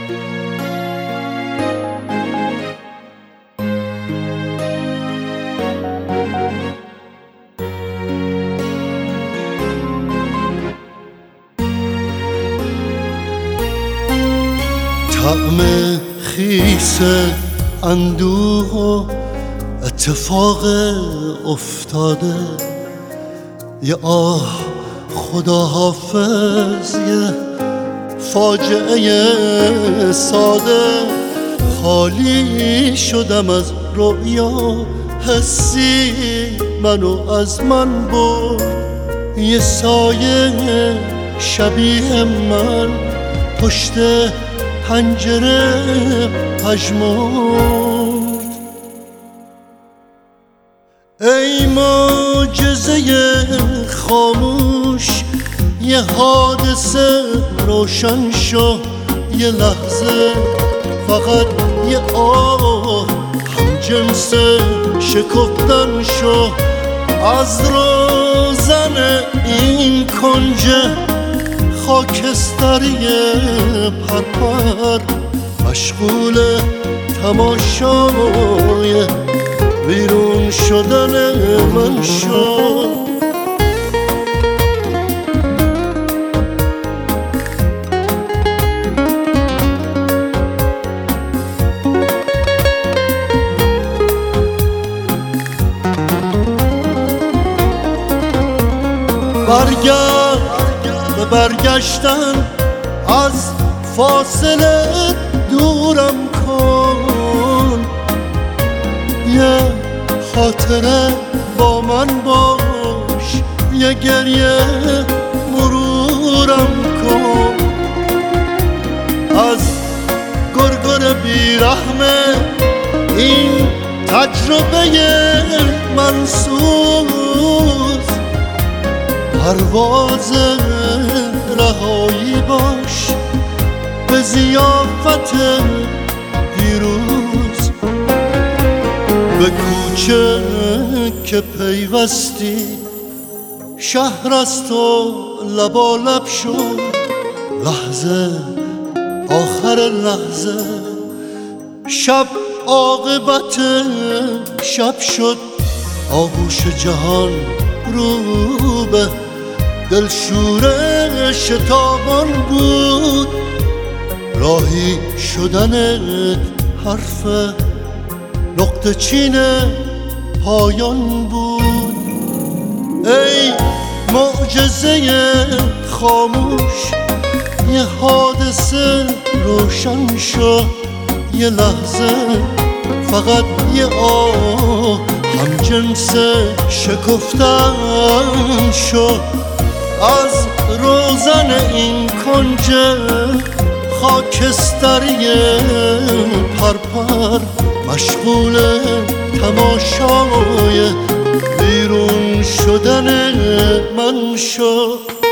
طعم خیس اندوه و اتفاق افتاده، یه آه خدا حافظ، یه فاجعه ساده. خالی شدم از رؤیا، حسی منو از من برد. یه سایه شبیه من پشت پنجره پژمرد. ای معجزه خاموش، یه حادثه روشن شو. یه لحظه فقط یه آه همجنس شکفتن شو. از روزن این کنج خاکستری پرپر، مشغول تماشای بیرون شدن من شو. به برگشتن از فاصله دورم کن. یه خاطره با من باش، یه گریه مرورم کن. از گرگر بیرحمه این تجربه منسوز، پرواز رهایی باش به ضیافت دیروز. به کوچه که پیوستی شهر از تو لبالب شد. لحظه آخر لحظه شب عاقبت شب شد. آغوش جهان رو به دلشور شتابان بود. راهی شدنت حرف نقطه چین پایان بود. ای معجزه خاموش، یه حادثه روشن شو. یه لحظه فقط یه آه همجنس شکفتن شو. از روزن این کنج خاکستری پرپر، مشغول تماشای بیرون شدن من شو.